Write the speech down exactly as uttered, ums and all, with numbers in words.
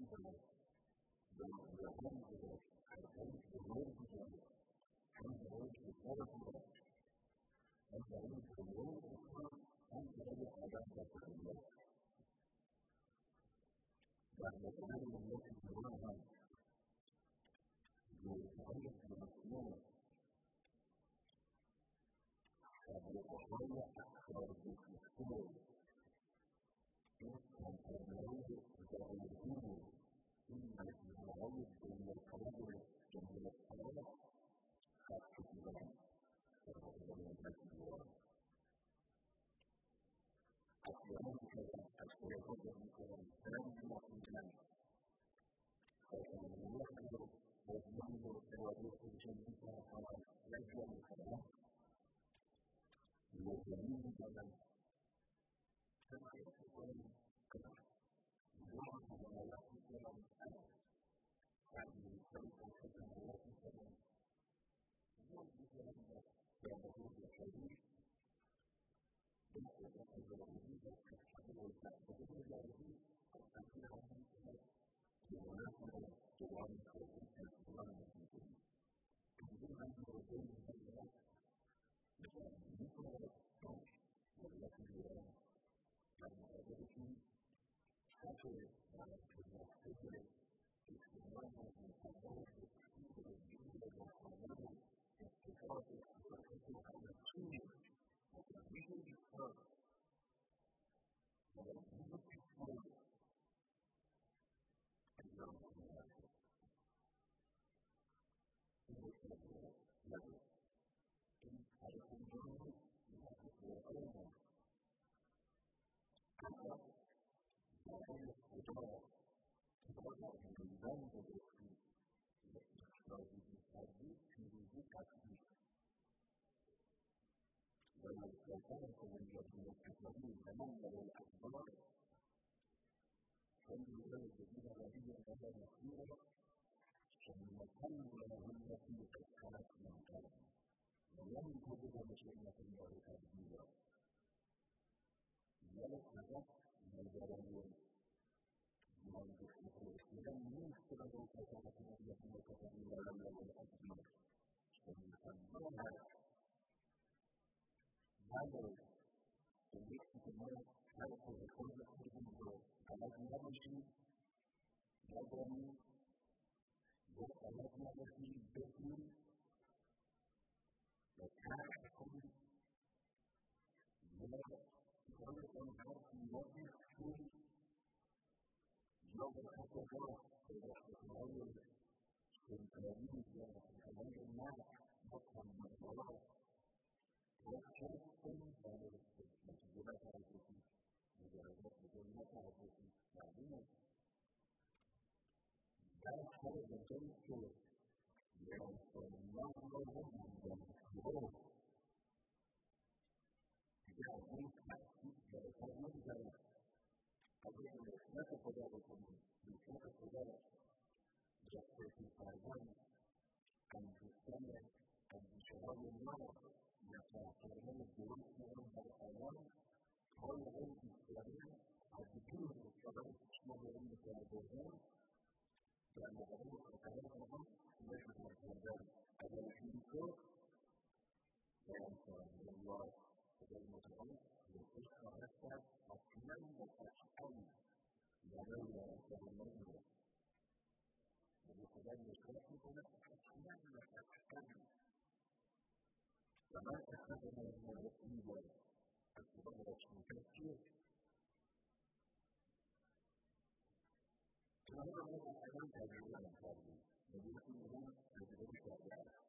بلد باليابان بلد الهند بالهند بلد أنت عايش في ثلاث بلد أنت عايش في اليوم أنت عايش على ذات البلد بعد كلام التي تراها بتعيش بمسؤولية فبالتالي أكثر بكثير يمكن أن يعود بعيدين إما يعود من القبائل من الصلاة خاصة الآن فهو من الأسبوع أحيانا كذا أشياء مثلا ثانية مثلا فإن يحضر وينظر تواريخ جديدة على يجب الحياة وجميل مثلا كما يكون كما يعرف على يحضر الحياة يعني كيف يحضر يحضر مثلا يعبدون الحديث بالنسبة للجديد الحديث والتعبدون الجديد التعبير عن بمناسبة طبعاً خلقية القرآن المسلم تنظيم عن رسول الله مثل مثل الصوت والتي هي المعرفة حاجة على المحتوى استخدام المقدمات التحديد الجديد والحضارة اتفاق الحقيقة على السنة وتنظيم الإسلام وتنظيم الإسلام اليوم الآخر له إن حرف الجنة وأيضا حتى بعين التجارة تتوقع من البنك الرسمي لاستخراج الحديث في وجود تحديث ولو كانت الذين الكثيرين تمنوا الأخبار فليقل الذين الذين كانوا مخيرا ثم كلا التي قد خلت من قبل ولم تجد مشيئة الله تبديلا ولكن الجبلين من ذكر الإسلام من سبب الفتاة التي كتبوا لنا والأجمال ويسمونها هذا الذكر كمان هذا الخلق الذي الذي يمشي يدري والذي يمشي بيتي وكاحكم خلق الحرف وبيخفي يوم الحسنة ويحتمل الكريم ويحتمل الناس بطن من الصلاة وحرصكم على المسجدات على الكتب مجرد مجرد على الكتب معلومة ذلك حرص الجنس يصنعه من الخروج يعطيك تحكيك بأسان ذلك قبل أن يخلق قدركم يخلق قدرك يخلق القرآن أن تستمع أن بشراب النار يتعطرون الدروس من القرآن هو غير الإسلامي الذكور بالصلاة تشمل علم القرآن لأن علم القرآن يجب القرآن على الحديث لا ينفع من الله والمتعلق بالقصة حتى أكمل وأشقل ولولا أكمل وبقدر يشرحه أكمل وأشقل فما أخذنا من الرسول الصبغة المكثير فهو الذي أمامك بالله الفاضل ولكنه يجب الشرع